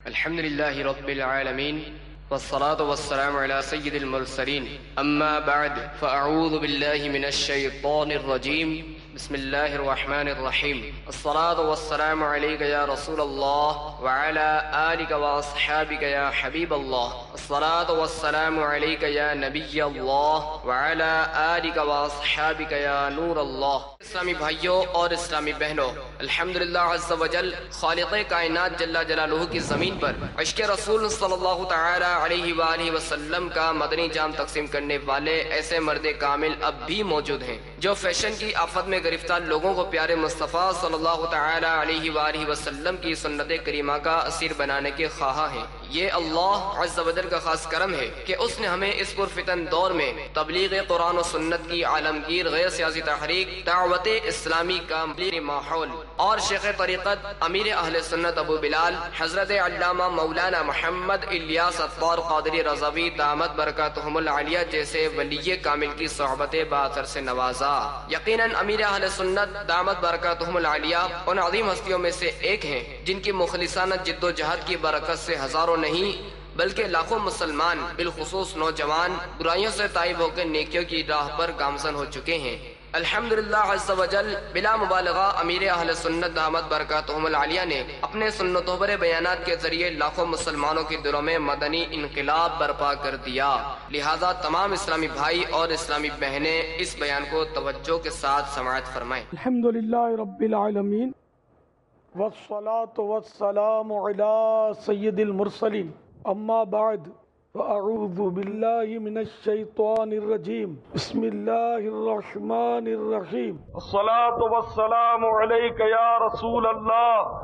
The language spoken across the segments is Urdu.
الحمد لله رب العالمين والصلاة والسلام على سيد المرسلين أما بعد فأعوذ بالله من الشيطان الرجيم بسم الله الرحمن الرحيم الصلاة والسلام عليك يا رسول الله وعلى آلك وأصحابك يا حبيب الله الصلاة والسلام عليك يا نبي الله وعلى آلك وأصحابك يا نور الله۔ اسلامی بھائیوں اور اسلامی بہنوں، الحمدللہ عز و جل خالق کائنات جل جلالہ کی زمین پر عشق رسول صلی اللہ تعالی علیہ وآلہ وسلم کا مدنی جام تقسیم کرنے والے ایسے مرد کامل اب بھی موجود ہیں جو فیشن کی آفت میں گرفتار لوگوں کو پیارے مصطفیٰ صلی اللہ تعالی علیہ وآلہ وسلم کی سنت کریمہ کا اسیر بنانے کے خواہاں ہیں۔ یہ اللہ عز و جل کا خاص کرم ہے کہ اس نے ہمیں اس پرفتن دور میں تبلیغ قرآن و سنت کی عالمگیر غیر سیاسی تحریک دعوت اسلامی کا ماحول اور شیخ طریقت امیر اہل سنت ابو بلال حضرت علامہ مولانا محمد الیاس اطوار قادری رضوی دامت برکاتہم العالیہ جیسے ولی کامل کی صحبت باثر سے نوازا۔ یقیناً امیر اہل سنت دامت برکاتہم العالیہ ان عظیم ہستیوں میں سے ایک ہیں جن کی مخلصانہ جد و جہد کی برکت سے ہزاروں نہیں بلکہ لاکھوں مسلمان بالخصوص نوجوان برائیوں سے تائب ہو کے نیکیوں کی راہ پر گامزن ہو چکے ہیں۔ الحمدللہ عز و جل بلا مبالغہ امیر اہل سنت دامت برکاتہم العالیہ نے اپنے سنتوں پر بیانات کے ذریعے لاکھوں مسلمانوں کی دلوں میں مدنی انقلاب برپا کر دیا۔ لہذا تمام اسلامی بھائی اور اسلامی بہنیں اس بیان کو توجہ کے ساتھ سماعت فرمائیں۔ الحمدللہ رب العالمین والصلاة والسلام علی سید المرسلین اما بعد فاعوذ باللہ من الشیطان الرجیم بسم اللہ الرحمن الرحیم الصلاة والسلام علیک یا رسول اللہ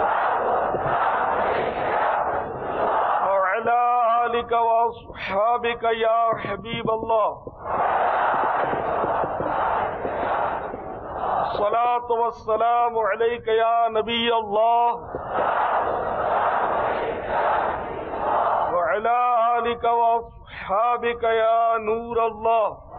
وعلی آلک واصحابک یا حبیب اللہ الصلاة والسلام علیک یا نبی اللہ وعلی آلک واصحابک یا نور اللہ۔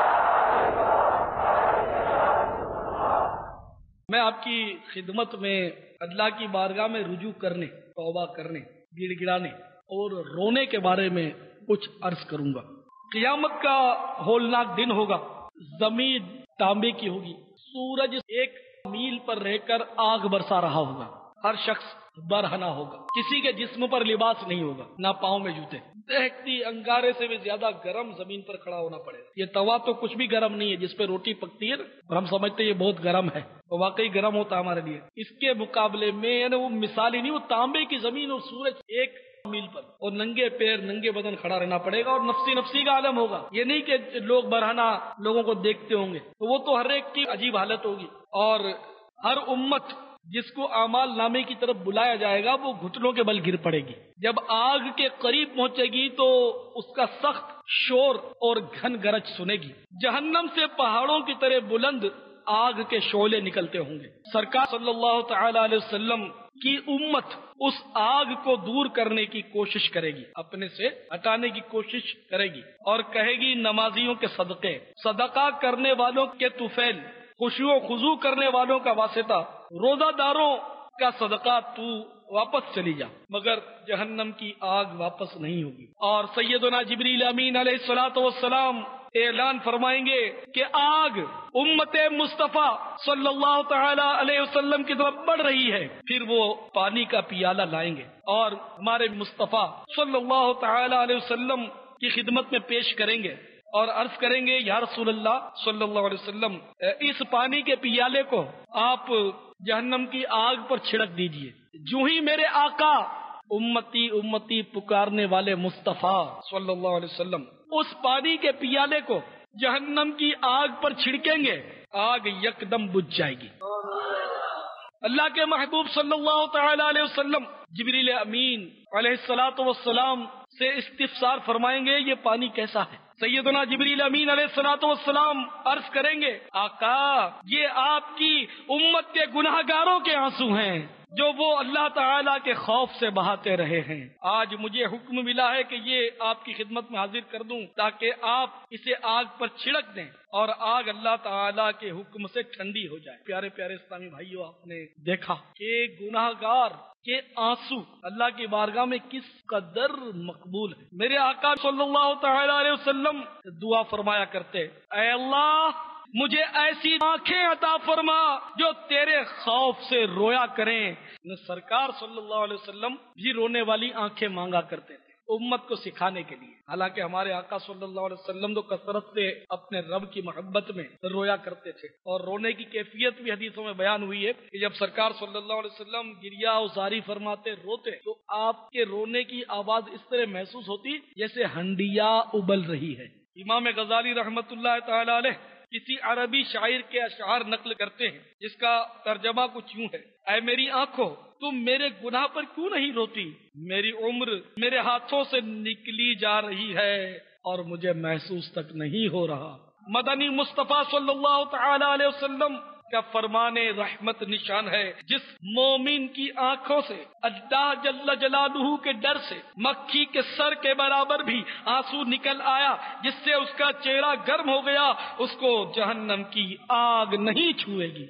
میں آپ کی خدمت میں اللہ کی بارگاہ میں رجوع کرنے، توبہ کرنے، گڑ گڑانے اور رونے کے بارے میں کچھ عرض کروں گا۔ قیامت کا ہولناک دن ہوگا، زمین تانبے کی ہوگی، سورج 1 میل پر رہ کر آگ برسا رہا ہوگا، ہر شخص برہنا ہوگا، کسی کے جسم پر لباس نہیں ہوگا، نہ پاؤں میں جوتے، دہتی انگارے سے بھی زیادہ گرم زمین پر کھڑا ہونا پڑے گا۔ یہ توا تو کچھ بھی گرم نہیں ہے، جس پہ روٹی پکتی ہے اور ہم سمجھتے ہیں یہ بہت گرم ہے، تو واقعی گرم ہوتا ہمارے لیے۔ اس کے مقابلے میں یعنی وہ مثال ہی نہیں، وہ تانبے کی زمین اور سورج 1 میل پر، اور ننگے پیر ننگے بدن کھڑا رہنا پڑے گا، اور نفسی نفسی کا عالم ہوگا۔ یہ نہیں کہ لوگ برہنا لوگوں کو دیکھتے ہوں گے، تو وہ تو ہر ایک کی عجیب حالت ہوگی، اور ہر امت جس کو اعمال نامے کی طرف بلایا جائے گا وہ گھٹنوں کے بل گر پڑے گی۔ جب آگ کے قریب پہنچے گی تو اس کا سخت شور اور گھن گرج سنے گی، جہنم سے پہاڑوں کی طرح بلند آگ کے شعلے نکلتے ہوں گے۔ سرکار صلی اللہ تعالی علیہ وسلم کی امت اس آگ کو دور کرنے کی کوشش کرے گی، اپنے سے ہٹانے کی کوشش کرے گی، اور کہے گی نمازیوں کے صدقے، صدقہ کرنے والوں کے طفیل، خشوع و خضوع کرنے والوں کا واسطہ، روزہ داروں کا صدقہ تو واپس چلی جا، مگر جہنم کی آگ واپس نہیں ہوگی۔ اور سیدنا جبریل امین علیہ الصلوۃ والسلام اعلان فرمائیں گے کہ آگ امت مصطفیٰ صلی اللہ تعالی علیہ وسلم کی طرف بڑھ رہی ہے، پھر وہ پانی کا پیالہ لائیں گے اور ہمارے مصطفیٰ صلی اللہ تعالی علیہ وسلم کی خدمت میں پیش کریں گے اور عرض کریں گے یا رسول اللہ صلی اللہ علیہ وسلم، اس پانی کے پیالے کو آپ جہنم کی آگ پر چھڑک دیجئے۔ جو ہی میرے آقا امتی امتی پکارنے والے مصطفیٰ صلی اللہ علیہ وسلم اس پانی کے پیالے کو جہنم کی آگ پر چھڑکیں گے، آگ یکدم بجھ جائے گی۔ اللہ کے محبوب صلی اللہ تعالی علیہ وسلم جبریل امین علیہ الصلوۃ والسلام سے استفسار فرمائیں گے یہ پانی کیسا ہے؟ سیدنا جبریل امین علیہ الصلوۃ والسلام عرض کریں گے آقا یہ آپ کی امت کے گناہگاروں کے آنسو ہیں، جو وہ اللہ تعالیٰ کے خوف سے بہاتے رہے ہیں۔ آج مجھے حکم ملا ہے کہ یہ آپ کی خدمت میں حاضر کر دوں تاکہ آپ اسے آگ پر چھڑک دیں اور آگ اللہ تعالیٰ کے حکم سے ٹھنڈی ہو جائے۔ پیارے پیارے اسلامی بھائیوں، آپ نے دیکھا کہ گناہگار کے آنسو اللہ کی بارگاہ میں کس قدر مقبول ہے۔ میرے آقا صلی اللہ تعالی علیہ وسلم دعا فرمایا کرتے، اے اللہ مجھے ایسی آنکھیں عطا فرما جو تیرے خوف سے رویا کریں۔ سرکار صلی اللہ علیہ وسلم بھی رونے والی آنکھیں مانگا کرتے تھے امت کو سکھانے کے لیے۔ حالانکہ ہمارے آقا صلی اللہ علیہ وسلم تو کثرت سے اپنے رب کی محبت میں رویا کرتے تھے، اور رونے کی کیفیت بھی حدیثوں میں بیان ہوئی ہے کہ جب سرکار صلی اللہ علیہ وسلم گریہ ازاری فرماتے، روتے، تو آپ کے رونے کی آواز اس طرح محسوس ہوتی جیسے ہنڈیا ابل رہی ہے۔ امام غزالی رحمت اللہ تعالی علیہ کسی عربی شاعر کے اشعار نقل کرتے ہیں جس کا ترجمہ کچھ یوں ہے، اے میری آنکھوں تم میرے گناہ پر کیوں نہیں روتی؟ میری عمر میرے ہاتھوں سے نکلی جا رہی ہے اور مجھے محسوس تک نہیں ہو رہا۔ مدنی مصطفیٰ صلی اللہ تعالی علیہ وسلم کا فرمان رحمت نشان ہے، جس مومن کی آنکھوں سے اللہ جل جلالہ کے ڈر سے مکھی کے سر کے برابر بھی آنسو نکل آیا، جس سے اس کا چہرہ گرم ہو گیا، اس کو جہنم کی آگ نہیں چھوئے گی۔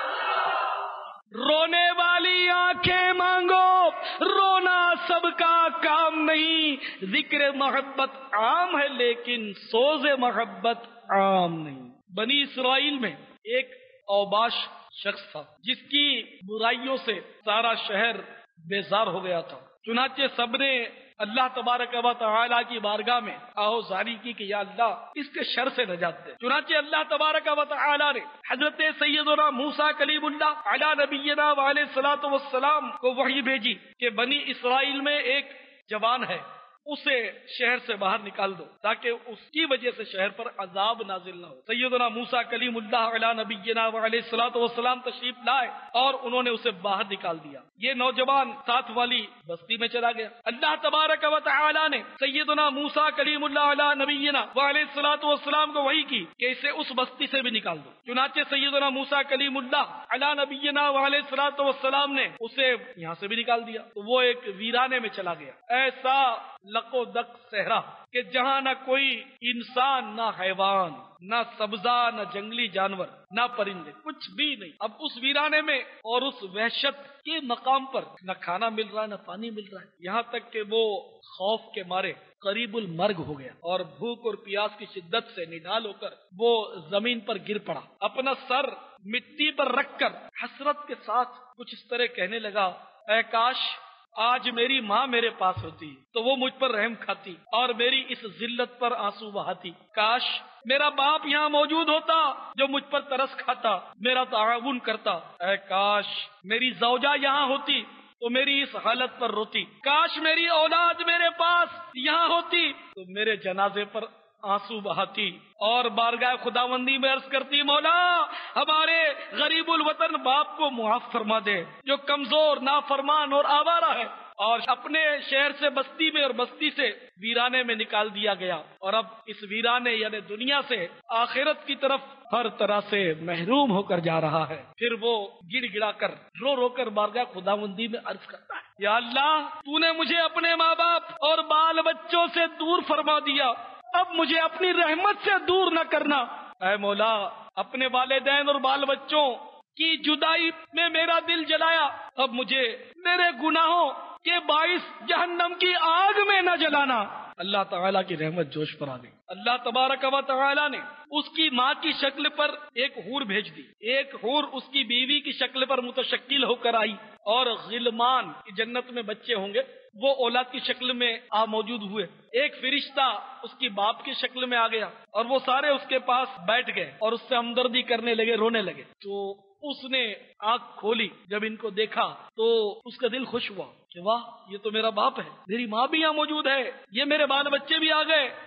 رونے والی آنکھیں مانگو، رونا سب کا کام نہیں۔ ذکر محبت عام ہے لیکن سوز محبت عام نہیں۔ بنی اسرائیل میں ایک اوباش شخص تھا جس کی برائیوں سے سارا شہر بیزار ہو گیا تھا۔ چنانچہ سب نے اللہ تبارک و تعالی کی بارگاہ میں آہوزاری کی کہ یا اللہ اس کے شر سے نجات دے۔ چنانچہ اللہ تبارک و تعالی نے حضرت سیدنا موسیٰ کلیم اللہ علی نبینا وعلیہ الصلوۃ والسلام کو وحی بھیجی کہ بنی اسرائیل میں ایک جوان ہے، اسے شہر سے باہر نکال دو تاکہ اس کی وجہ سے شہر پر عذاب نازل نہ ہو۔ سیدنا موسیٰ کلیم اللہ علی نبینا وعلیہ الصلوۃ والسلام تشریف لائے اور انہوں نے اسے باہر نکال دیا۔ یہ نوجوان ساتھ والی بستی میں چلا گیا۔ اللہ تبارک و تعالی نے سیدنا موسیٰ کلیم اللہ علی نبینا وعلیہ الصلوۃ والسلام کو وحی کی کہ اسے اس بستی سے بھی نکال دو۔ چنانچہ سیدنا موسیٰ کلیم اللہ علی نبینا وعلیہ الصلوۃ والسلام نے اسے یہاں سے بھی نکال دیا، تو وہ ایک ویرانے میں چلا گیا، ایسا لقو دق صحرا کہ جہاں نہ کوئی انسان، نہ حیوان، نہ سبزہ، نہ جنگلی جانور، نہ پرندے، کچھ بھی نہیں۔ اب اس ویرانے میں اور اس وحشت کے مقام پر نہ کھانا مل رہا ہے، نہ پانی مل رہا ہے، یہاں تک کہ وہ خوف کے مارے قریب المرگ ہو گیا اور بھوک اور پیاس کی شدت سے نڈال ہو کر وہ زمین پر گر پڑا۔ اپنا سر مٹی پر رکھ کر حسرت کے ساتھ کچھ اس طرح کہنے لگا، اے کاش آج میری ماں میرے پاس ہوتی تو وہ مجھ پر رحم کھاتی اور میری اس ذلت پر آنسو بہاتی۔ کاش میرا باپ یہاں موجود ہوتا جو مجھ پر ترس کھاتا، میرا تعاون کرتا۔ اے کاش میری زوجہ یہاں ہوتی تو میری اس حالت پر روتی۔ کاش میری اولاد میرے پاس یہاں ہوتی تو میرے جنازے پر آنسو بہاتی اور بارگاہ خداوندی میں عرض کرتی، مولا ہمارے غریب الوطن باپ کو معاف فرما دے جو کمزور، نافرمان اور آوارہ ہے اور اپنے شہر سے بستی میں اور بستی سے ویرانے میں نکال دیا گیا، اور اب اس ویرانے یعنی دنیا سے آخرت کی طرف ہر طرح سے محروم ہو کر جا رہا ہے۔ پھر وہ گڑ گڑا کر رو رو کر بارگاہ خداوندی میں عرض کرتا ہے، یا اللہ تو نے مجھے اپنے ماں باپ اور بال بچوں سے دور فرما دیا، اب مجھے اپنی رحمت سے دور نہ کرنا۔ اے مولا اپنے والدین اور بال بچوں کی جدائی میں میرا دل جلایا، اب مجھے میرے گناہوں کے باعث جہنم کی آگ میں نہ جلانا۔ اللہ تعالیٰ کی رحمت جوش پر آ گئی۔ اللہ تبارک و تعالیٰ نے اس کی ماں کی شکل پر ایک حور بھیج دی، ایک حور اس کی بیوی کی شکل پر متشکل ہو کر آئی، اور غلمان کی جنت میں بچے ہوں گے وہ اولاد کی شکل میں موجود ہوئے۔ ایک فرشتہ اس کی باپ کی شکل میں آ گیا اور وہ سارے اس کے پاس بیٹھ گئے اور اس سے ہمدردی کرنے لگے، رونے لگے۔ تو اس نے آنکھ کھولی، جب ان کو دیکھا تو اس کا دل خوش ہوا کہ واہ یہ تو میرا باپ ہے، میری ماں بھی یہاں موجود ہے، یہ میرے بال بچے بھی آ گئے،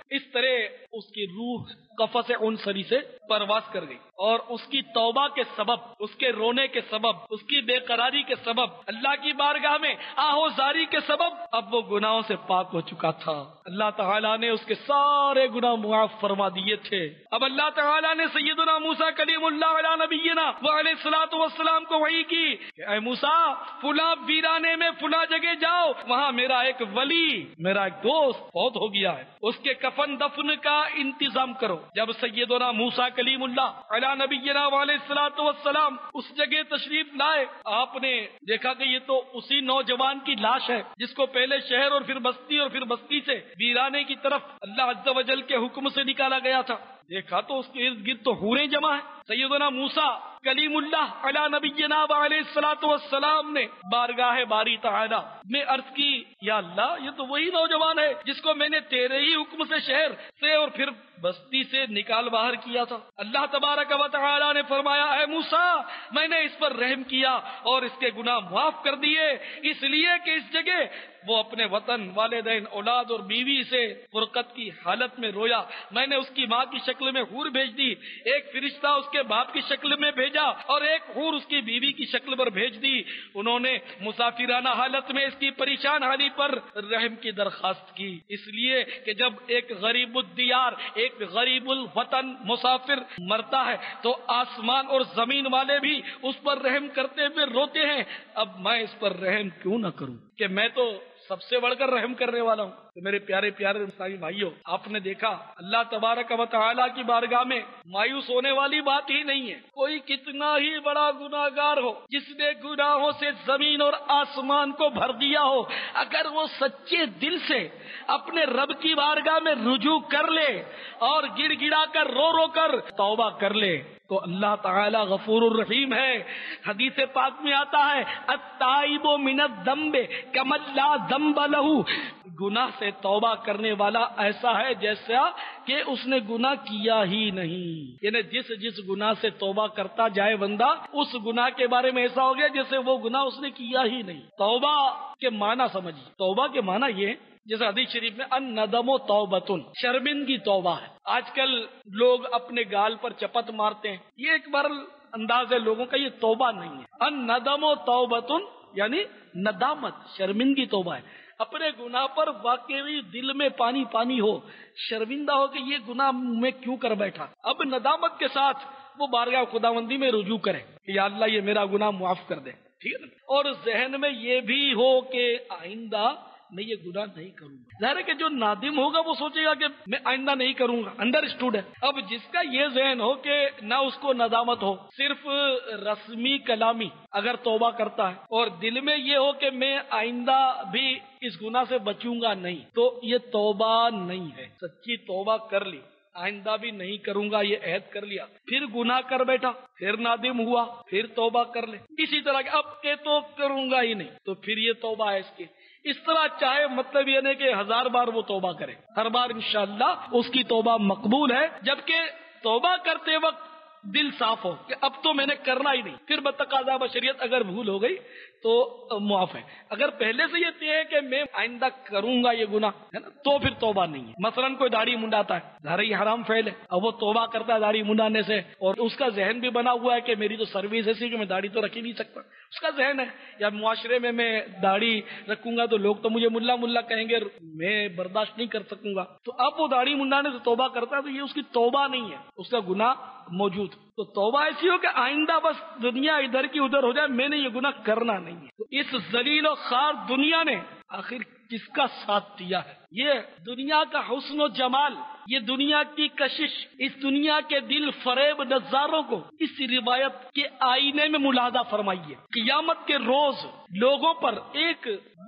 اس طرح اس کی روح قفس عنصری سے پرواز کر گئی، اور اس کی توبہ کے سبب، اس کے رونے کے سبب، اس کی بے قراری کے سبب، اللہ کی بارگاہ میں آہوزاری کے سبب اب وہ گناہوں سے پاک ہو چکا تھا۔ اللہ تعالیٰ نے اس کے سارے گناہ معاف فرما دیے تھے۔ اب اللہ تعالیٰ نے سیدنا موسیٰ کلیم اللہ علیہ نبینا وعلیہ الصلوۃ والسلام کو وحی کی کہ اے موسیٰ، فلاں ویرانے میں فلاں جگہ جاؤ، وہاں میرا ایک ولی، میرا ایک دوست فوت ہو گیا ہے، اس کے کفن دفن کا انتظام کرو۔ جب سیدنا موسیٰ کلیم اللہ علیہ نبینا وعلیہ الصلوۃ والسلام اس جگہ تشریف لائے، آپ نے دیکھا کہ یہ تو اسی نوجوان کی لاش ہے جس کو پہلے شہر اور پھر بستی سے ویرانے کی طرف اللہ عز و جل کے حکم سے نکالا گیا تھا۔ دیکھا تو اس کے ارد گرد تو حوریں جمع ہیں۔ سیدنا موسیٰ کلیم اللہ علی نبینا علیہ الصلوۃ والسلام نے بارگاہ باری تعالی میں عرض کی، یا اللہ، یہ تو وہی نوجوان ہے جس کو میں نے تیرے ہی حکم سے شہر سے اور پھر بستی سے نکال باہر کیا تھا۔ اللہ تبارک و تعالی نے فرمایا، اے موسیٰ، میں نے اس پر رحم کیا اور اس کے گناہ معاف کر دیے، اس لیے کہ اس جگہ وہ اپنے وطن، والدین، اولاد اور بیوی سے فرقت کی حالت میں رویا۔ میں نے اس کی ماں کی شکل میں حور بھیج دی، ایک فرشتہ اس کے باپ کی شکل میں بھیجا اور ایک حور اس کی بیوی کی شکل پر بھیج دی۔ انہوں نے مسافرانہ حالت میں اس کی پریشان حالی پر رحم کی درخواست کی، اس لیے کہ جب ایک غریب الدیار، ایک غریب الوطن مسافر مرتا ہے تو آسمان اور زمین والے بھی اس پر رحم کرتے ہوئے روتے ہیں۔ اب میں اس پر رحم کیوں نہ کروں کہ میں تو سب سے بڑھ کر رحم کرنے والا ہوں۔ تو میرے پیارے پیارے اسلامی بھائیوں، آپ نے دیکھا اللہ تبارک و تعالیٰ کی بارگاہ میں مایوس ہونے والی بات ہی نہیں ہے۔ کوئی کتنا ہی بڑا گناہگار ہو، جس نے گناہوں سے زمین اور آسمان کو بھر دیا ہو، اگر وہ سچے دل سے اپنے رب کی بارگاہ میں رجوع کر لے اور گڑ گڑا کر رو رو کر توبہ کر لے تو اللہ تعالی غفور الرحیم ہے۔ حدیث پاک میں آتا ہے، التائب من الذنب کمن لا ذنب لہ، گناہ سے توبہ کرنے والا ایسا ہے جیسا کہ اس نے گناہ کیا ہی نہیں۔ یعنی جس گناہ سے توبہ کرتا جائے بندہ، اس گناہ کے بارے میں ایسا ہو گیا جیسے وہ گناہ اس نے کیا ہی نہیں۔ توبہ کے معنی سمجھیے، توبہ کے معنی یہ، جیسے حدیث شریف میں الندم و توبۃ، شرمندگی توبہ ہے۔ آج کل لوگ اپنے گال پر چپت مارتے ہیں، یہ ایک بار انداز ہے لوگوں کا، یہ توبہ نہیں ہے۔ الندم و توبۃ یعنی ندامت، شرمندگی توبہ ہے۔ اپنے گناہ پر واقعی دل میں پانی پانی ہو، شرمندہ ہو کہ یہ گناہ میں کیوں کر بیٹھا، اب ندامت کے ساتھ وہ بارگاہ خداوندی میں رجوع کرے کہ یا اللہ یہ میرا گناہ معاف کر دے، ٹھیک ہے نا۔ اور ذہن میں یہ بھی ہو کہ آئندہ میں یہ گناہ نہیں کروں گا۔ ظاہر ہے کہ جو نادم ہوگا وہ سوچے گا کہ میں آئندہ نہیں کروں گا، انڈرسٹوڈ ہے۔ اب جس کا یہ ذہن ہو کہ نہ اس کو ندامت ہو، صرف رسمی کلامی اگر توبہ کرتا ہے اور دل میں یہ ہو کہ میں آئندہ بھی اس گناہ سے بچوں گا نہیں، تو یہ توبہ نہیں ہے۔ سچی توبہ کر لی، آئندہ بھی نہیں کروں گا یہ عہد کر لیا، پھر گناہ کر بیٹھا، پھر نادم ہوا، پھر توبہ کر لے، اسی طرح کہ اب کہ تو کروں گا ہی نہیں، تو پھر یہ توبہ ہے اس کی۔ اس طرح چاہے مطلب یہ نہیں کہ 1000 بار وہ توبہ کرے، ہر بار انشاءاللہ اس کی توبہ مقبول ہے، جبکہ توبہ کرتے وقت دل صاف ہو کہ اب تو میں نے کرنا ہی نہیں، پھر بتقاضا بشریت اگر بھول ہو گئی تو معاف ہے۔ اگر پہلے سے یہ طے ہے کہ میں آئندہ کروں گا یہ گناہ، ہے نا، تو پھر توبہ نہیں ہے۔ مثلا کوئی داڑھی منڈاتا ہے، ظاہر یہ حرام فعل ہے، اب وہ توبہ کرتا ہے داڑھی منڈانے سے، اور اس کا ذہن بھی بنا ہوا ہے کہ میری تو سروس ایسی کہ میں داڑھی تو رکھ ہی نہیں سکتا، اس کا ذہن ہے، یا معاشرے میں داڑھی رکھوں گا تو لوگ تو مجھے ملا ملا کہیں گے، میں برداشت نہیں کر سکوں گا، تو اب وہ داڑھی منڈانے سے توبہ کرتا ہے تو یہ اس کی توبہ نہیں ہے، اس کا گناہ موجود۔ تو توبہ ایسی ہو کہ آئندہ بس دنیا ادھر کی ادھر ہو جائے، میں نے یہ گناہ کرنا نہیں ہے۔ تو اس ذلیل و خوار دنیا نے آخر کس کا ساتھ دیا ہے؟ یہ دنیا کا حسن و جمال، یہ دنیا کی کشش، اس دنیا کے دل فریب نظاروں کو اس روایت کے آئینے میں ملاحظہ فرمائیے۔ قیامت کے روز لوگوں پر ایک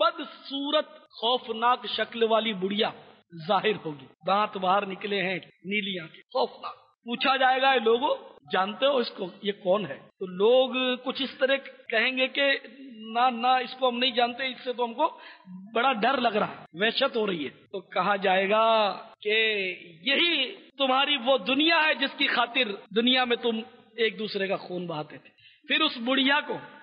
بدصورت خوفناک شکل والی بڑھیا ظاہر ہوگی، دانت باہر نکلے ہیں، نیلی آنکھیں، خوفناک۔ پوچھا جائے گا، لوگوں جانتے ہو اس کو، یہ کون ہے؟ تو لوگ کچھ اس طرح کہیں گے کہ نہ اس کو ہم نہیں جانتے، اس سے تو ہم کو بڑا ڈر لگ رہا ہے، وحشت ہو رہی ہے۔ تو کہا جائے گا کہ یہی تمہاری وہ دنیا ہے جس کی خاطر دنیا میں تم ایک دوسرے کا خون بہاتے تھے۔ پھر اس بڑھیا کو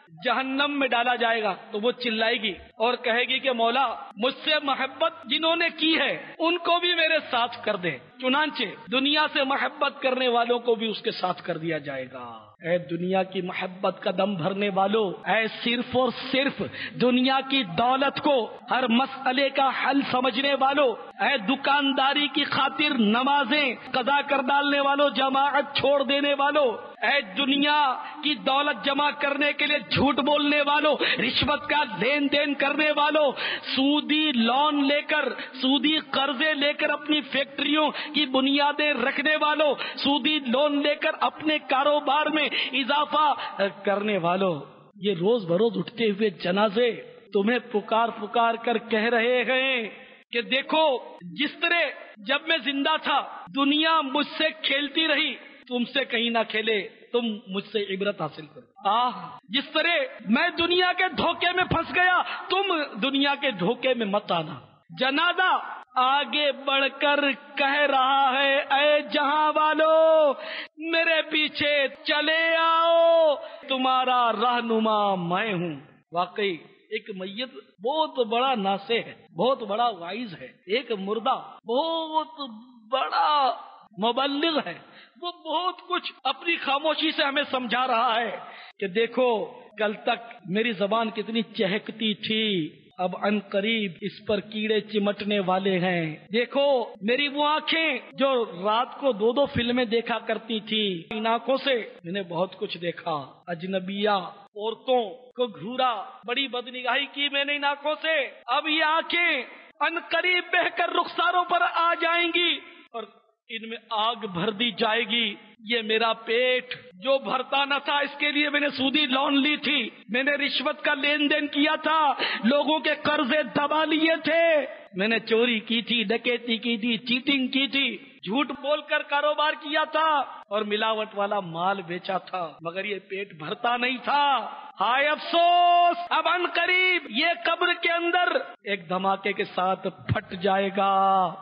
जहन्नम में डाला जाएगा तो वो चिल्लाएगी और कहेगी कि मौला मुझसे मोहब्बत जिन्होंने की है उनको भी मेरे साथ कर दे। चुनांचे दुनिया से मोहब्बत करने वालों को भी उसके साथ कर दिया जाएगा। ऐ दुनिया की मोहब्बत का दम भरने वालों, ऐ सिर्फ और सिर्फ दुनिया की दौलत को हर मसले का हल समझने वालों, ऐ दुकानदारी की खातिर नमाजें कज़ा कर डालने वालों, जमाअत छोड़ देने वालों, ऐ दुनिया की दौलत जमा करने के लिए झूठ बोलने वालों, रिश्वत का लेन देन करने वालों, सूदी लोन लेकर, सूदी कर्जे लेकर अपनी फैक्ट्रियों की बुनियादें रखने वालों, सूदी लोन लेकर अपने कारोबार में इजाफा करने वालों, ये रोज बरोज उठते हुए जनाजे तुम्हें पुकार पुकार कर कह रहे हैं कि देखो जिस तरह जब मैं जिंदा था दुनिया मुझसे खेलती रही, तुमसे कहीं ना खेले, तुम मुझसे इबरत हासिल करो। जिस तरह मैं दुनिया के धोखे में फंस गया, तुम दुनिया के धोखे में मत आना। जनाजा आगे बढ़कर कह रहा है, ऐ जहां वालों मेरे पीछे चले आओ, तुम्हारा रहनुमा मैं हूँ। वाकई एक मैयत बहुत बड़ा नासे है, बहुत बड़ा वाइज है। एक मुर्दा बहुत बड़ा मुबल्लिग है, वो बहुत कुछ अपनी खामोशी से हमें समझा रहा है कि देखो कल तक मेरी जबान कितनी चहकती थी, अब अनकरीब इस पर कीड़े चिमटने वाले हैं। देखो मेरी वो आंखें जो रात को 2-2 फिल्में देखा करती थी, इन आंखों से मैंने बहुत कुछ देखा। अजनबिया औरतों को घूरा, बड़ी बदनिगाही की मैंने इन आंखों से। अब ये आंखें अनकरीब बहकर रुखसारों पर आ जाएंगी और इनमें आग भर दी जाएगी। ये मेरा पेट जो भरता न था, इसके लिए मैंने सूदी लोन ली थी, मैंने रिश्वत का लेन देन किया था, लोगों के कर्जे दबा लिए थे, मैंने चोरी की थी, डकैती की थी, चीटिंग की थी, झूठ बोलकर कारोबार किया था और मिलावट वाला माल बेचा था, मगर ये पेट भरता नहीं था। हाय अफसोस, अब अनकरीब ये कब्र के अंदर एक धमाके के साथ फट जाएगा,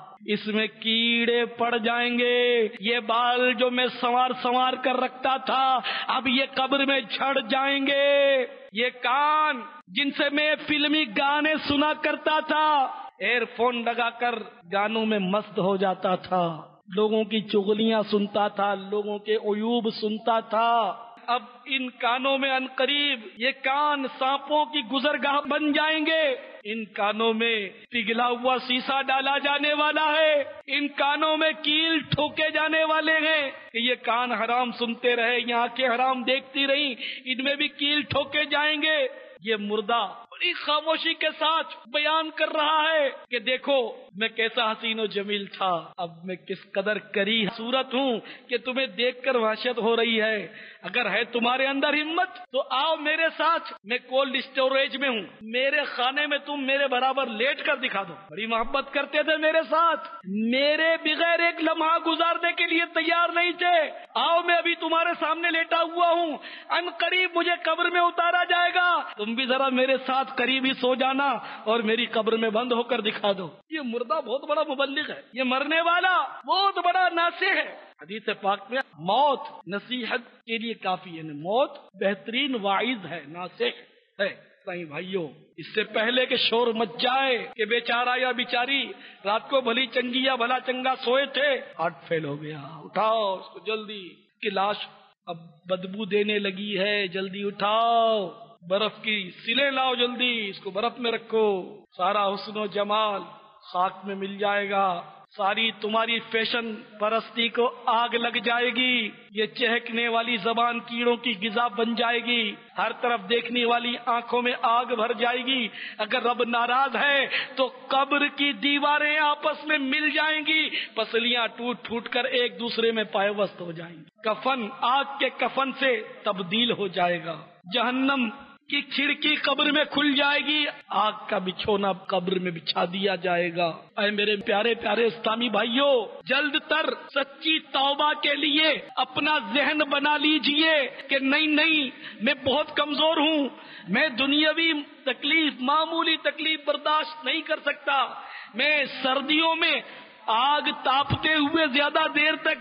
इसमें कीड़े पड़ जाएंगे। ये बाल जो मैं संवार कर रखता था, अब ये कब्र में झड़ जाएंगे। ये कान जिनसे मैं फिल्मी गाने सुना करता था, एयरफोन लगाकर गानों में मस्त हो जाता था, लोगों की चुगलियां सुनता था, लोगों के उयूब सुनता था, अब इन कानों में अनकरीब ये कान सांपों की गुजरगाह बन जाएंगे। इन कानों में पिघला हुआ शीशा डाला जाने वाला है, इन कानों में कील ठोके जाने वाले हैं कि ये कान हराम सुनते रहे, ये आंखें हराम देखती रही, इनमें भी कील ठोके जाएंगे। ये मुर्दा बड़ी खामोशी के साथ बयान कर रहा है कि देखो मैं कैसा हसीन और जमील था, अब मैं किस कदर करी सूरत हूँ कि तुम्हें देखकर वहशत हो रही है। अगर है तुम्हारे अंदर हिम्मत तो आओ मेरे साथ, मैं कोल्ड स्टोरेज में हूँ, मेरे खाने में तुम मेरे बराबर लेट कर दिखा दो। बड़ी मोहब्बत करते थे मेरे साथ, मेरे बगैर एक लम्हा गुजारने के लिए तैयार नहीं थे। आओ मैं अभी तुम्हारे सामने लेटा हुआ हूँ, अनकरीब मुझे कब्र में उतारा जाएगा, तुम भी जरा मेरे साथ करीब ही सो जाना और मेरी कब्र में बंद होकर दिखा दो। ये मुर्दा बहुत बड़ा मुबल्लिग है, ये मरने वाला बहुत बड़ा नासे है। हदीस पाक में मौत नसीहत के लिए काफी है, मौत बेहतरीन वाइज है, नासे है। सही भाइयों, इससे पहले कि शोर मच जाए कि बेचारा या बिचारी रात को भली चंगी या भला चंगा सोए थे, हार्ट फेल हो गया, उठाओ उसको जल्दी, कि लाश अब बदबू देने लगी है, जल्दी उठाओ, बर्फ की सिले लाओ, जल्दी इसको बर्फ में रखो, सारा हुस्न जमाल खाक में मिल जाएगा, सारी तुम्हारी फैशन परस्ती को आग लग जाएगी, ये चहकने वाली जबान कीड़ों की गिजा बन जाएगी, हर तरफ देखने वाली आंखों में आग भर जाएगी। अगर रब नाराज है तो कब्र की दीवारें आपस में मिल जाएंगी, पसलियां टूट टूट कर एक दूसरे में पायवस्त हो जाएंगी, कफन आग के कफन से तब्दील हो जाएगा, जहन्नम की खिड़की कब्र में खुल जाएगी, आग का बिछोना कब्र में बिछा दिया जाएगा। ऐ मेरे प्यारे प्यारे इस्लामी भाइयों, जल्द तर सच्ची तौबा के लिए अपना जहन बना लीजिए कि नहीं नहीं मैं बहुत कमजोर हूँ, मैं दुनियावी तकलीफ मामूली तकलीफ बर्दाश्त नहीं कर सकता, मैं सर्दियों में आग तापते हुए ज्यादा देर तक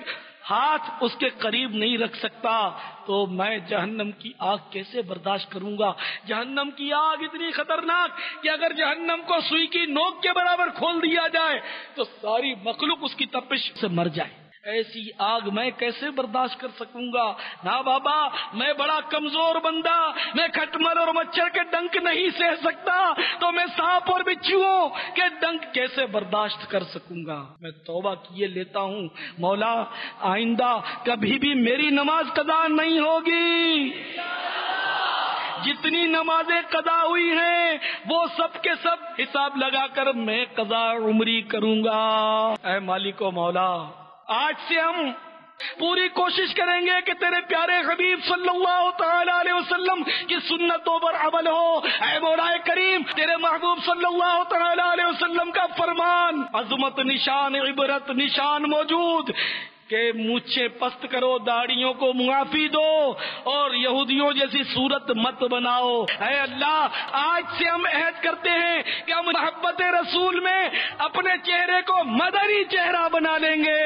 ہاتھ اس کے قریب نہیں رکھ سکتا تو میں جہنم کی آگ کیسے برداشت کروں گا؟ جہنم کی آگ اتنی خطرناک کہ اگر جہنم کو سوئی کی نوک کے برابر کھول دیا جائے تو ساری مخلوق اس کی تپش سے مر جائے۔ ایسی آگ میں کیسے برداشت کر سکوں گا؟ نہ بابا، میں بڑا کمزور بندہ، میں کھٹمل اور مچھر کے ڈنک نہیں سہ سکتا، تو میں سانپ اور بچھوؤں کے ڈنک کیسے برداشت کر سکوں گا؟ میں توبہ کیے لیتا ہوں، مولا آئندہ کبھی بھی میری نماز قضا نہیں ہوگی۔ جتنی نمازیں قضا ہوئی ہیں وہ سب کے سب حساب لگا کر میں قضا عمری کروں گا۔ اے مالک و مولا، آج سے ہم پوری کوشش کریں گے کہ تیرے پیارے حبیب صلی اللہ تعالی علیہ وسلم کی سنتوں پر عمل ہو۔ اے مولا کریم، تیرے محبوب صلی اللہ تعالی علیہ وسلم کا فرمان، عظمت نشان عبرت نشان موجود کہ مونچھیں پست کرو، داڑھیوں کو معافی دو اور یہودیوں جیسی صورت مت بناؤ۔ اے اللہ، آج سے ہم عہد کرتے ہیں کہ ہم محبت رسول میں اپنے چہرے کو مدنی چہرہ بنا لیں گے۔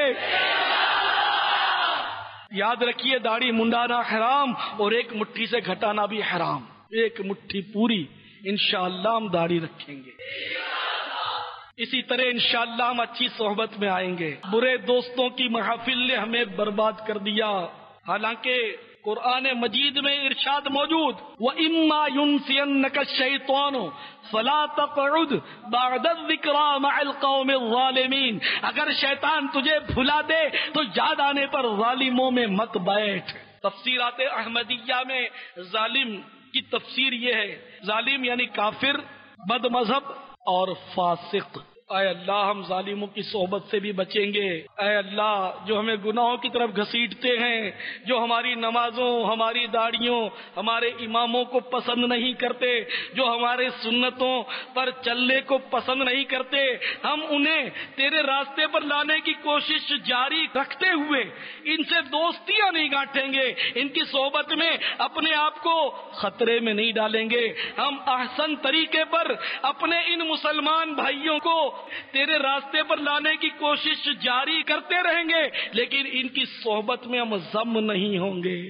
یاد رکھیے، داڑھی منڈانا حرام اور ایک مٹھی سے گھٹانا بھی حرام۔ ایک مٹھی پوری انشاءاللہ ہم داڑھی رکھیں گے۔ اسی طرح انشاءاللہ ہم اچھی صحبت میں آئیں گے۔ برے دوستوں کی محافل نے ہمیں برباد کر دیا۔ حالانکہ قرآن مجید میں ارشاد موجود، وَإِمَّا يُنْسِيَنَّكَ الشَّيْطَانُ فَلَا تَقْعُدْ بَعْدَ الذِّكْرَىٰ مَعَ الْقَوْمِ الظَّالِمِينَ، اگر شیطان تجھے بھلا دے تو یاد آنے پر ظالموں میں مت بیٹھ۔ تفسیرات احمدیہ میں ظالم کی تفسیر یہ ہے، ظالم یعنی کافر، بد مذہب اور فاسق۔ اے اللہ، ہم ظالموں کی صحبت سے بھی بچیں گے۔ اے اللہ، جو ہمیں گناہوں کی طرف گھسیٹتے ہیں، جو ہماری نمازوں، ہماری داڑھیوں، ہمارے اماموں کو پسند نہیں کرتے، جو ہمارے سنتوں پر چلنے کو پسند نہیں کرتے، ہم انہیں تیرے راستے پر لانے کی کوشش جاری رکھتے ہوئے ان سے دوستیاں نہیں گانٹیں گے، ان کی صحبت میں اپنے آپ کو خطرے میں نہیں ڈالیں گے۔ ہم احسن طریقے پر اپنے ان مسلمان بھائیوں کو تیرے راستے پر لانے کی کوشش جاری کرتے رہیں گے، لیکن ان کی صحبت میں ہم ضم نہیں ہوں گے۔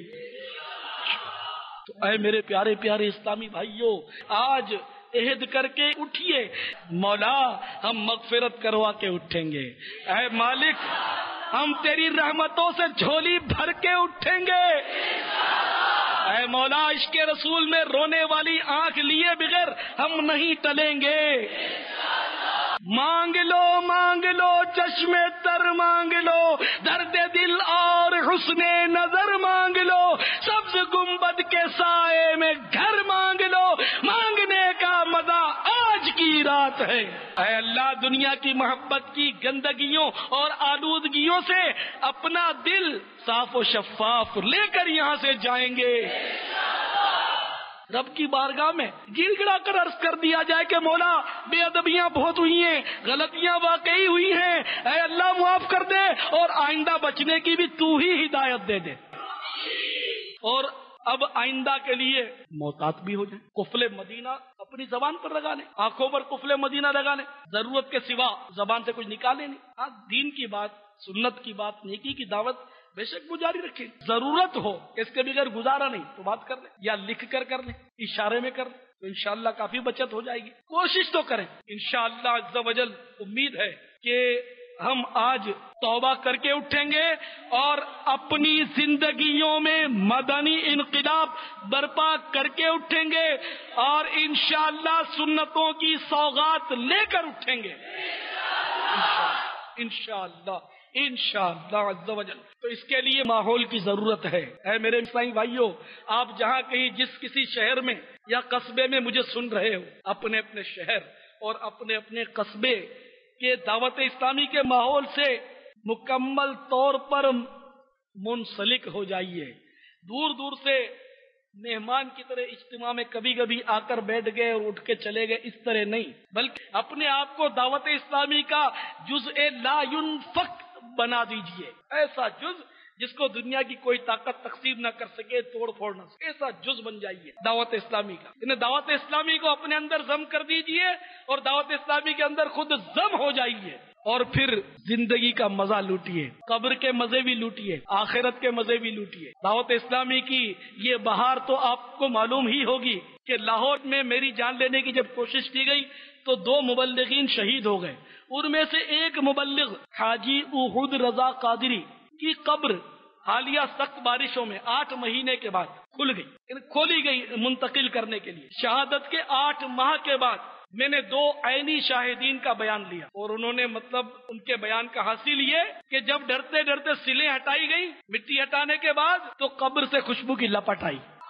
تو اے میرے پیارے پیارے اسلامی بھائیوں، آج عہد کر کے اٹھیے، مولا ہم مغفرت کروا کے اٹھیں گے۔ اے مالک، ہم تیری رحمتوں سے جھولی بھر کے اٹھیں گے۔ اے مولا، عشق رسول میں رونے والی آنکھ لیے بغیر ہم نہیں ٹلیں گے۔ مانگ لو چشم تر مانگ لو، درد دل اور حسن نظر مانگ لو، سبز گنبد کے سائے میں گھر مانگ لو، مانگنے کا مزہ آج کی رات ہے۔ اے اللہ، دنیا کی محبت کی گندگیوں اور آلودگیوں سے اپنا دل صاف و شفاف لے کر یہاں سے جائیں گے۔ رب کی بارگاہ میں گڑ گڑا کر عرض کر دیا جائے کہ مولا، بے ادبیاں بہت ہوئی ہیں، غلطیاں واقعی ہوئی ہیں، اے اللہ معاف کر دے، اور آئندہ بچنے کی بھی تو ہی ہدایت دے دے، اور اب آئندہ کے لیے محتاط بھی ہو جائیں۔ قفل مدینہ اپنی زبان پر لگا لیں، آنکھوں پر قفل مدینہ لگا لیں، ضرورت کے سوا زبان سے کچھ نکالیں نہیں۔ ہاں، دین کی بات، سنت کی بات، نیکی کی دعوت بے شک وہ جاری رکھیں، ضرورت ہو اس کے بغیر گزارا نہیں تو بات کر لیں، یا لکھ کر لیں، اشارے میں کر لیں، تو انشاءاللہ کافی بچت ہو جائے گی۔ کوشش تو کریں، انشاءاللہ عز و جل امید ہے کہ ہم آج توبہ کر کے اٹھیں گے اور اپنی زندگیوں میں مدنی انقلاب برپا کر کے اٹھیں گے، اور انشاءاللہ سنتوں کی سوغات لے کر اٹھیں گے انشاءاللہ عز و جل۔ تو اس کے لیے ماحول کی ضرورت ہے۔ اے میرے اسلامی بھائیوں، آپ جہاں کہیں جس کسی شہر میں یا قصبے میں مجھے سن رہے ہو، اپنے اپنے شہر اور اپنے اپنے قصبے کے دعوت اسلامی کے ماحول سے مکمل طور پر منسلک ہو جائیے۔ دور دور سے مہمان کی طرح اجتماع میں کبھی کبھی آ کر بیٹھ گئے اور اٹھ کے چلے گئے، اس طرح نہیں، بلکہ اپنے آپ کو دعوت اسلامی کا جزء لا ينفق بنا دیجئے، ایسا جز جس کو دنیا کی کوئی طاقت تقسیم نہ کر سکے، توڑ پھوڑ نہ سکے، ایسا جز بن جائیے دعوت اسلامی کا۔ انہیں دعوت اسلامی کو اپنے اندر ضم کر دیجئے اور دعوت اسلامی کے اندر خود ضم ہو جائیے، اور پھر زندگی کا مزہ لوٹیے، قبر کے مزے بھی لوٹیے، آخرت کے مزے بھی لوٹیے۔ دعوت اسلامی کی یہ بہار تو آپ کو معلوم ہی ہوگی کہ لاہور میں میری جان لینے کی جب کوشش کی گئی تو 2 مبلغین شہید ہو گئے۔ ان میں سے ایک مبلغ حاجی احد رضا قادری کی قبر حالیہ سخت بارشوں میں 8 مہینے کے بعد کھولی گئی منتقل کرنے کے لیے۔ شہادت کے 8 ماہ کے بعد میں نے 2 عینی شاہدین کا بیان لیا، اور انہوں نے ان کے بیان کا حاصل یہ کہ جب ڈرتے ڈرتے سلیں ہٹائی گئی مٹی ہٹانے کے بعد تو قبر سے خوشبو کی لپٹ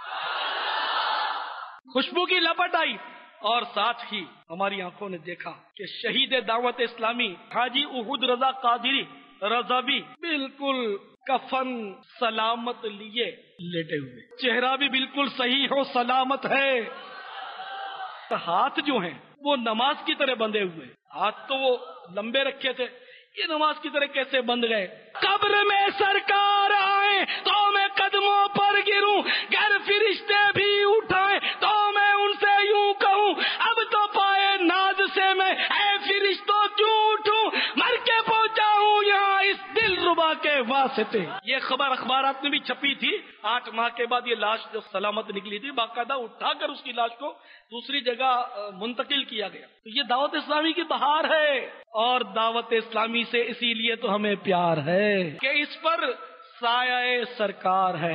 آئی، اور ساتھ ہی ہماری آنکھوں نے دیکھا کہ شہید دعوت اسلامی حاجی احد رضا قادری رضوی بالکل کفن سلامت لیے لیٹے ہوئے، چہرہ بھی بالکل صحیح و سلامت ہے، ہاتھ جو ہیں وہ نماز کی طرح بندھے ہوئے، ہاتھ تو وہ لمبے رکھے تھے، یہ نماز کی طرح کیسے بند گئے؟ قبر میں سرکار آئے تو میں قدموں پر گروں، گر فرشتے بھی اٹھائیں تو میں ان سے یوں کہوں، اب تو پائے ناز سے میں اے فرشتوں کیوں اٹھوں، مر کے پہنچا ہوں یہاں اس دل ربا کے واسطے۔ یہ خبر اخبارات میں بھی چھپی تھی۔ 8 ماہ کے بعد یہ لاش جو سلامت نکلی تھی، باقاعدہ اٹھا کر اس کی لاش کو دوسری جگہ منتقل کیا گیا۔ تو یہ دعوت اسلامی کی بہار ہے، اور دعوت اسلامی سے اسی لیے تو ہمیں پیار ہے کہ اس پر سایہ سرکار ہے۔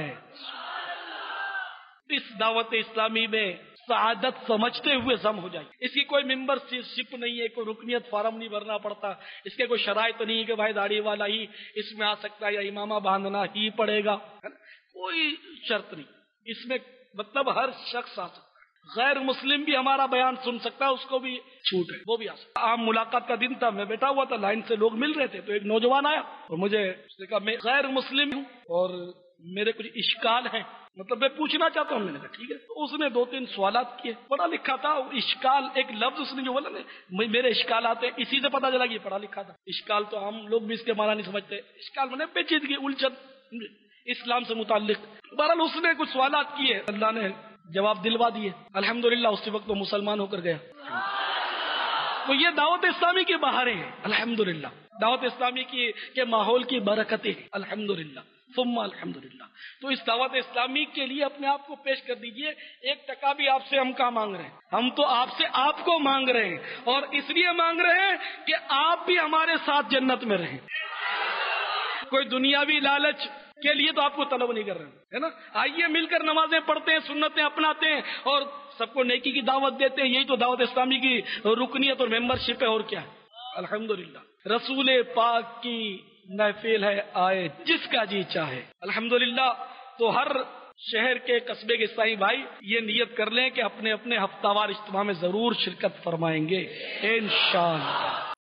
اس دعوت اسلامی میں سعادت سمجھتے ہوئے ضم ہو جائے۔ اس کی کوئی ممبر شپ نہیں ہے، کوئی رکنیت فارم نہیں بھرنا پڑتا، اس کے کوئی شرائط نہیں ہے کہ بھائی داڑھی والا ہی اس میں آ سکتا ہے یا امامہ باندھنا ہی پڑے گا، کوئی شرط نہیں اس میں، مطلب ہر شخص آ سکتا ہے، غیر مسلم بھی ہمارا بیان سن سکتا ہے، اس کو بھی چھوٹ ہے، وہ بھی آ سکتا ہے۔ عام ملاقات کا دن تھا، میں بیٹھا ہوا تھا، لائن سے لوگ مل رہے تھے، تو ایک نوجوان آیا اور مجھے اس نے کہا میں غیر مسلم ہوں اور میرے کچھ اشکال ہیں، مطلب میں پوچھنا چاہتا ہوں۔ میں نے کہا ٹھیک ہے۔ تو اس نے 2-3 سوالات کیے، پڑھا لکھا تھا، اشکال ایک لفظ اس نے جو بولا نا میرے اشکالات ہیں، اسی سے پتا چلا کہ یہ پڑھا لکھا تھا۔ اشکال تو ہم لوگ بھی اس کے معنی نہیں سمجھتے، اشکال میں نے پیچیدگی، الجھن اسلام سے متعلق۔ بہرحال اس نے کچھ سوالات کیے، اللہ نے جواب دلوا دیے، الحمدللہ اسی وقت وہ مسلمان ہو کر گیا۔ تو یہ دعوت اسلامی کی بہاریں ہیں، الحمدللہ، دعوت اسلامی کی کے ماحول کی برکتیں ہیں، الحمدللہ ثم الحمدللہ۔ تو اس دعوت اسلامی کے لیے اپنے آپ کو پیش کر دیجئے۔ 1 ٹکا بھی آپ سے ہم کہاں مانگ رہے ہیں، ہم تو آپ سے آپ کو مانگ رہے ہیں، اور اس لیے مانگ رہے ہیں کہ آپ بھی ہمارے ساتھ جنت میں رہیں۔ کوئی دنیاوی لالچ کے لیے تو آپ کو طلب نہیں کر رہے ہیں، ہے نا؟ آئیے مل کر نمازیں پڑھتے ہیں، سنتیں اپناتے ہیں، اور سب کو نیکی کی دعوت دیتے ہیں۔ یہی تو دعوت اسلامی کی رکنیت اور ممبر شپ ہے، اور کیا ہے؟ الحمدللہ رسول پاک کی محفل ہے، آئے جس کا جی چاہے۔ الحمدللہ تو ہر شہر کے قصبے کے عیسائی بھائی یہ نیت کر لیں کہ اپنے اپنے ہفتہ وار اجتماع میں ضرور شرکت فرمائیں گے انشاءاللہ۔